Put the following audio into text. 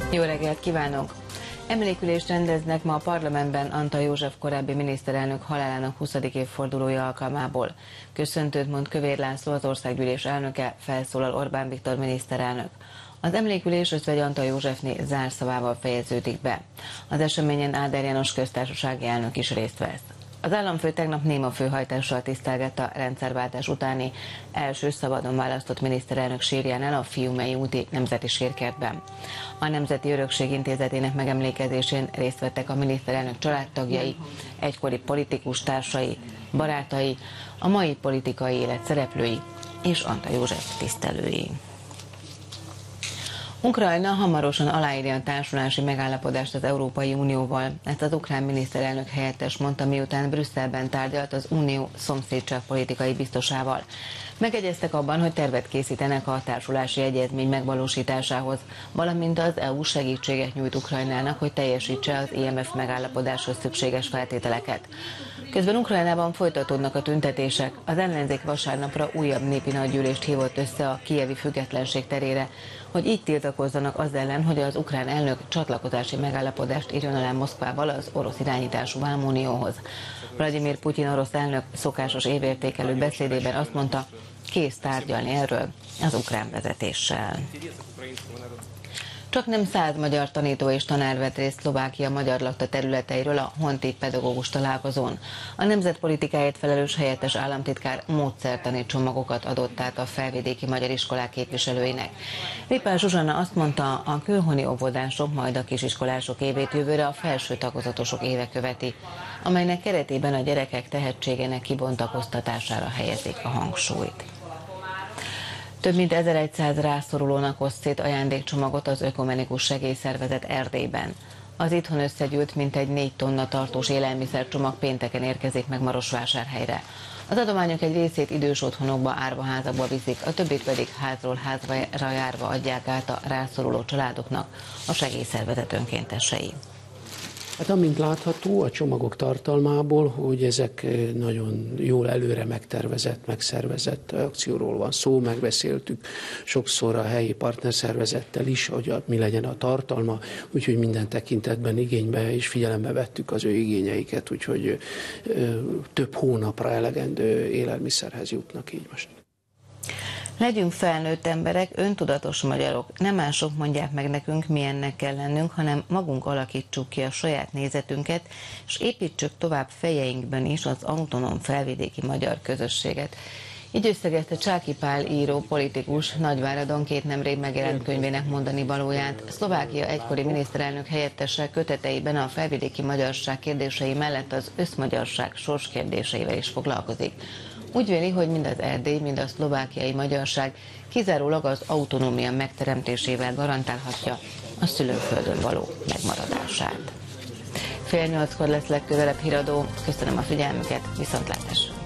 Jó reggelt kívánok! Emlékülést rendeznek ma a parlamentben Antall József korábbi miniszterelnök halálának 20. évfordulója alkalmából. Köszöntőt mond Kövér László, az országgyűlés elnöke, felszólal Orbán Viktor miniszterelnök. Az emlékülés Özvegy Antall Józsefné zárszavával fejeződik be. Az eseményen Áder János köztársasági elnök is részt vesz. Az államfő tegnap néma főhajtással tisztelgette a rendszerváltás utáni első szabadon választott miniszterelnök sírjánál a Fiumei úti Nemzeti Sírkertben. A Nemzeti Örökség Intézetének megemlékezésén részt vettek a miniszterelnök családtagjai, egykori politikus társai, barátai, a mai politikai élet szereplői és Antall József tisztelői. Ukrajna hamarosan aláírja a társulási megállapodást az Európai Unióval. Ezt az ukrán miniszterelnök helyettes mondta, miután Brüsszelben tárgyalt az Unió szomszédságpolitikai biztosával. Megegyeztek abban, hogy tervet készítenek a társulási egyezmény megvalósításához, valamint az EU segítséget nyújt Ukrajnának, hogy teljesítse az IMF megállapodáshoz szükséges feltételeket. Közben Ukrajnában folytatódnak a tüntetések. Az ellenzék vasárnapra újabb népi nagygyűlést hívott össze a kijevi függetlenség terére, hogy így tiltakozzanak az ellen, hogy az ukrán elnök csatlakozási megállapodást írjon alá Moszkvával az orosz irányítású Vámunióhoz. Vladimir Putyin orosz elnök szokásos évértékelő beszédében azt mondta, kész tárgyalni erről az ukrán vezetéssel. Csak nem 100 magyar tanító és tanár vett részt Szlovákia magyar lakta területeiről a honti pedagógus találkozón. A nemzetpolitikáért felelős helyettes államtitkár módszertani csomagokat adott át a felvidéki magyar iskolák képviselőinek. Ripás Zsuzsanna azt mondta, a külhoni óvodások, majd a kisiskolások évét jövőre a felső tagozatosok éve követi, amelynek keretében a gyerekek tehetségének kibontakoztatására helyezik a hangsúlyt. Több mint 1100 rászorulónak oszt szét ajándékcsomagot az Ökumenikus Segélyszervezet Erdélyben. Az itthon összegyűlt mintegy 4 tonna tartós élelmiszercsomag pénteken érkezik meg Marosvásárhelyre. Az adományok egy részét idős otthonokba, árvaházakba viszik, a többit pedig házról házra járva adják át a rászoruló családoknak a segélyszervezet önkéntesei. Hát amint látható a csomagok tartalmából, hogy ezek nagyon jól előre megtervezett, megszervezett akcióról van szó, megbeszéltük sokszor a helyi partnerszervezettel is, hogy mi legyen a tartalma, úgyhogy minden tekintetben igénybe és figyelembe vettük az ő igényeiket, úgyhogy több hónapra elegendő élelmiszerhez jutnak így most. Legyünk felnőtt emberek, öntudatos magyarok. Nem mások mondják meg nekünk, milyennek kell lennünk, hanem magunk alakítsuk ki a saját nézetünket, és építsük tovább fejeinkben is az autonóm felvidéki magyar közösséget. Így összegezte Csáky Pál író, politikus, Nagyváradon 2 nemrég megjelent könyvének mondani valóját. Szlovákia egykori miniszterelnök helyettese köteteiben a felvidéki magyarság kérdései mellett az összmagyarság sorskérdéseivel is foglalkozik. Úgy véli, hogy mind az erdély, mind a szlovákiai magyarság kizárólag az autonómia megteremtésével garantálhatja a szülőföldön való megmaradását. 7:30-kor lesz legközelebb híradó. Köszönöm a figyelmüket, viszontlátásra!